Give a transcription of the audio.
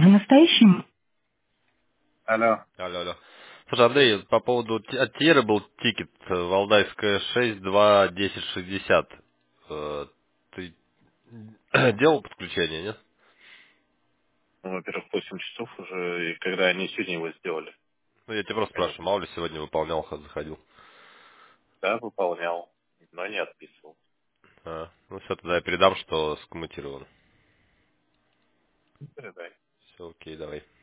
настоящем. Алло. Алло, алло. Слушай, Андрей, по поводу от Тьеры был тикет Валдайская 6, 2, 10, 60. Ты делал подключение, нет? Ну, во-первых, 8 часов уже, и когда они сегодня его сделали. Ну, я тебя просто Я не спрашиваю, мало ли сегодня выполнял, заходил. да, выполнял, но не отписывал. Ну все, тогда я передам, что скоммутировано. Передай. Все, окей, давай.